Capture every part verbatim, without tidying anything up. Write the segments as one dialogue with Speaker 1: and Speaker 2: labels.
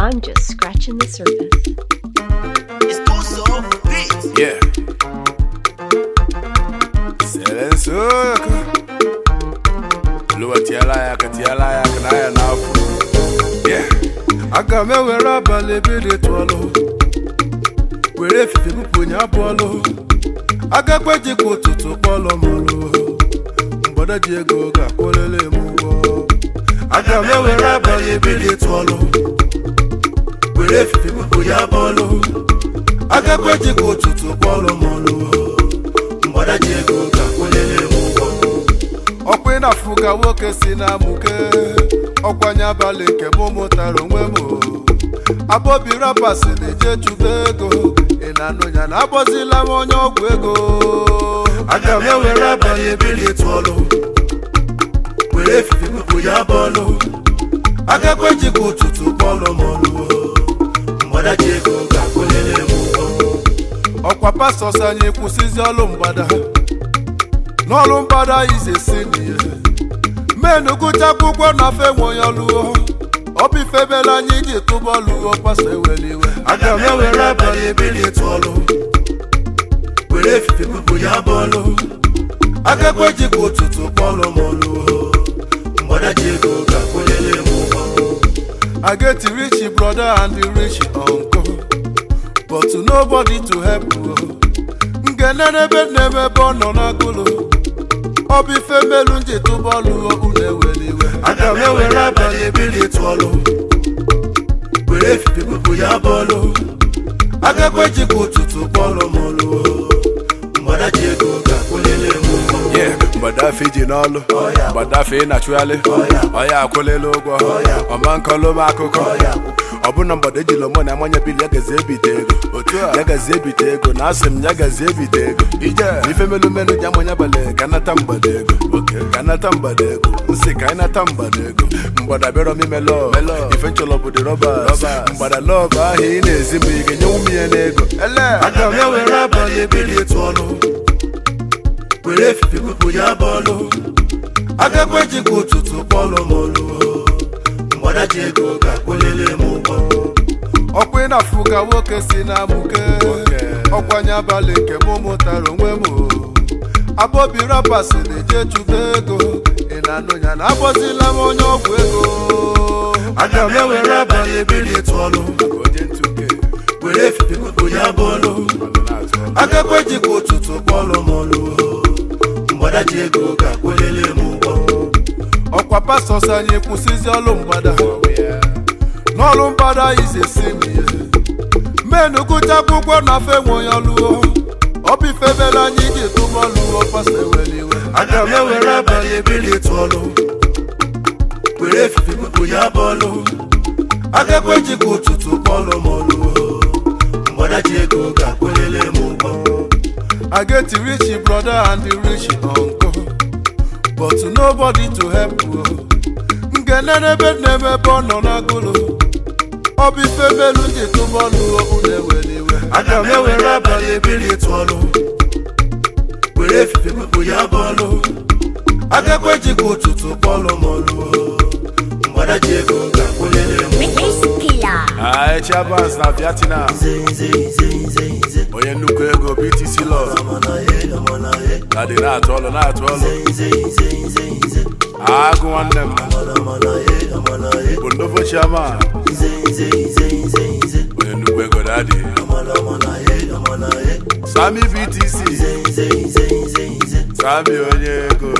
Speaker 1: I'm just scratching the surface.
Speaker 2: It's also beats.
Speaker 3: Yeah. Selensuka. Luwa tiala ya katiala ya kanaya nafu. Yeah. Aga me wera bale bide twalo. Were fifi pupunya bolo. Aga kweji kututu polo molo. Mboda Diego ga kolele mugo. Aga me wera bale bide twalo. Were fifi pupunya bolo. Aga kweji kututu polo molo. Mboda Diego ga kolele mugo. Okwena fuga woke sina muke. Okwanya bale ke momo taro mwemo. Abobi rapa sile je chubego. Inano nyana abozila monyo gwego. Aga me wera bale bili twalo. Were fifi kuya bolo. Aga kweji kututu polo molo. Mboda Diego ga kolele mugo. Okwa paso sanye kusizi olu mbada. N'olu mbada ize sini. Menu kucha kukwa na fe mwonyoluo. Obi febela nyiji tuboluo pase weliwe. Aga me wera bale bili twalo. Were fifi kuya bolo. Aga kweji kututu polo molo. Mboda Diego ga kolele mugo. I get the rich brother and the rich uncle, but to nobody to help you. Ngenene be nebe bono na gulu. Obi femelu nje tubolu une weliwe. Aga me wera bale bili twalo. Were fifi kuya bolo. Aga kweji kututu polo molo. Mboda Diego ga kolele mugo. Yeah, Mboda Fiji nolo. Mboda Fe naturally. Oya kolele ogwo. Omankolo makoko. Obuna Mboda jilo mo na manya bili yagaze bitego. Yagaze bitego na asim yagaze bitego. Ije ifemelu menu jamonya bale kanata mbadego. Okay, kanata mbadego. Nsi kanata mbadego. Mboda bero mi melo. Ifencholo budi robbers. Mboda love ahi nezimu igenye umi enego. Ele aga me wera bale bili twalo. Were fifi kuya bolo. Aga kweji kututu polo molo. Mboda Diego ga kolele mugo. Okwena fuga woke sina muke. Okwanya bale ke momo taro mwemo. Abobi rapa sile je chubego. Inano nyana abozila monyo gwego. Aga me wera bale bili twalo. Were fifi kuya bolo. Aga kweji kututu polo molo. Mboda Diego ga kolele mugo. Okwa paso sanye kusizi olu mbada. N'olu mbada ize simi. Menu kucha kukwa na fe mwonyoluo. Obi febela nyiji tumoluo pase weliwe. Aga me wera bale bili twalo. Were fifi kuya bolo. Aga kweji kututu polo molo. Mboda Diego ga kolele mugo. I get the rich brother and the rich uncle, but to nobody to help you. Ngenene be nebe bono na gulu. Obi femelu nje tubolu une weliwe. Aga me wera bale bili twalo. Were fifi kuya bolo. Aga kweji kututu polo molo. Mboda Diego ga kolele mugo. Ah, Chabans na Viatina. Oye nuko ego B T C law. Nadi na atwalo na atwalo. Agu wanem. Bundofo chama. Oye nuko ego daddy. Sami B T C. Sami oye ego.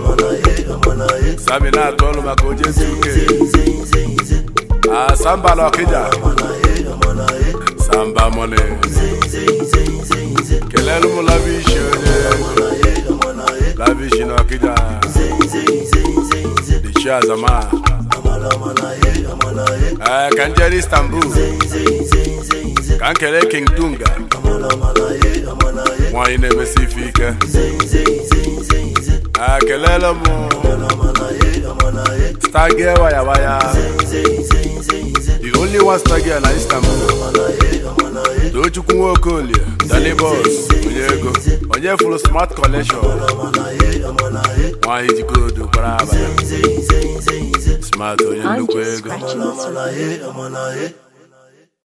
Speaker 3: Sami na atwalo makoje suke. Ah, Samba Lokija. Samba money. Kelelu mo la vision. La vision Lokija. The Shazama. Ah, Kanjeri Istanbul. Kankere King Dunga. Mwa ine mesifika. Ah, kelelu mo. Star girl waya waya. The only one star girl na Istanbul. Tochukwu Okolie, Dali Boss, Onyego, Onye full smart collection. Why is good to Paraba? Smart Onye
Speaker 1: I'm just scratching the surface.